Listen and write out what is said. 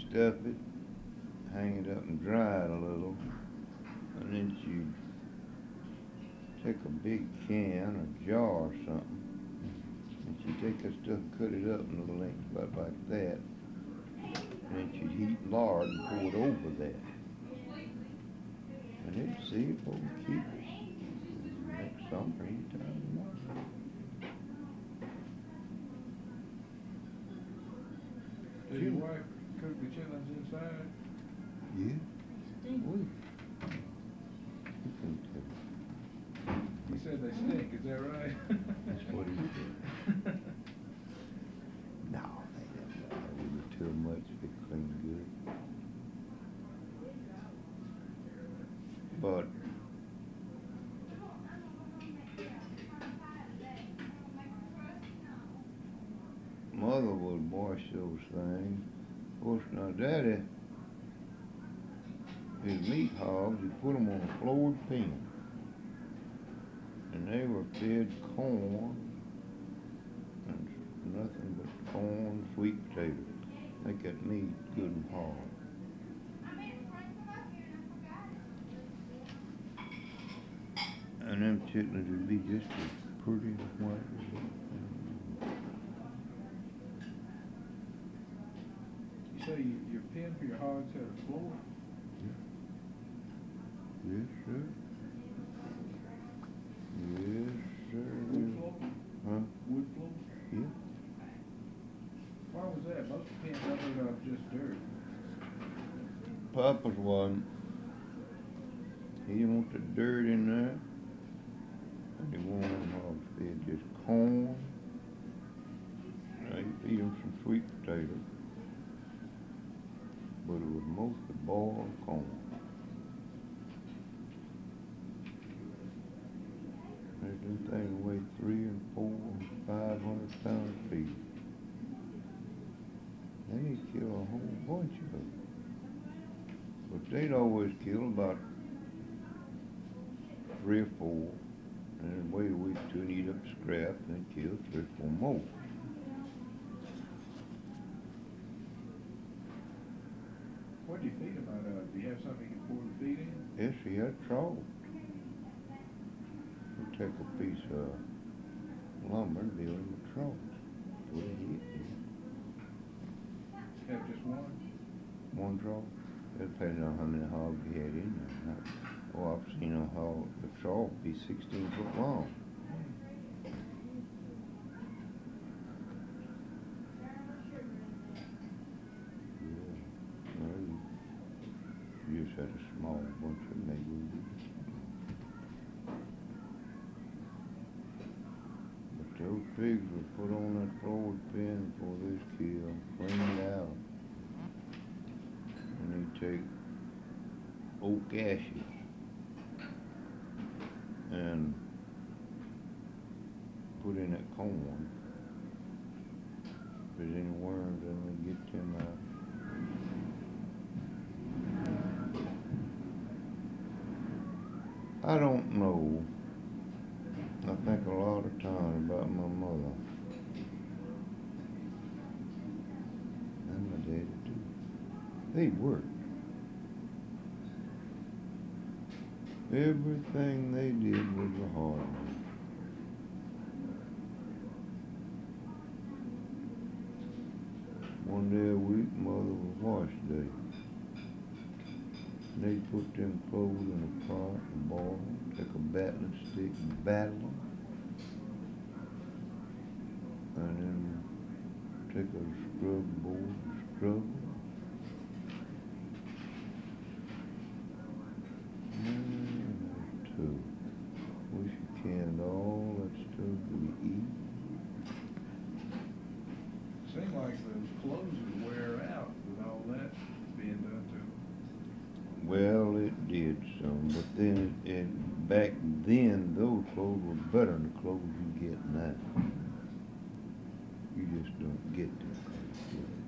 stuff it, hang it up and dry it a little, and then you take a big can or jar or something, and you take that stuff and cut it up in little lengths about like that, and then you heat lard and pour it over that. And then see if we can keep it. Next summer, anytime you want. Does your wife cook the chitlins inside? Yeah. We He said they stink, is that right? That's what he said. No, they didn't. Too much. They clean good. But Mother would wash those things. Of course, now Daddy, his meat hogs, he put them on a floored pen. And they were fed corn and nothing but corn, sweet potatoes. Make that meat good and hard. And them chitlins would be just as pretty and white as You say your pen for your hogs had a floor? Yes, sir. Yes, sir. Wood floor? Huh? Wood floor? Yeah. Why was that? Most pens I heard of just dirt. Papa's one. He didn't want the dirt in there. And he wanted them hogs fed just corn. Now you feed them some sweet potatoes. But it was mostly boiled corn. Them things weigh 300 and 400 and 500 pounds a piece. Then he'd kill a whole bunch of them. But they'd always kill about 3 or 4, and then wait a week to eat up scrap, and then kill 3 or 4 more. What do you feed them out of? Do you have something you can pour the feed in? Yes, he had trouble. He'd take a piece of lumber and build him a trough. That's what he did. Have just one? One trough. It depends on how many hogs he had in there. Oh, I've seen a hog, the trough be 16 foot long. Yeah. Well, you just had a small bunch of neighbors. But those pigs were put on that forward pen before this kill, clean it out. And they take oak ashes and put in that corn. If there's any worms, then we get them out. I don't know. I think a lot of times about my mother. And my daddy too. They worked. Everything they did was a hard one. One day a week, Mother was wash day. They'd put them clothes in a pot and boil them, take a battling stick and battle them, and then take a scrub board and scrub them. Wish you canned all that stuff we eat. Seemed like those clothes would wear out with all that being done to them. Well, it did some, but then back then those clothes were better than the clothes you get now. You just don't get them.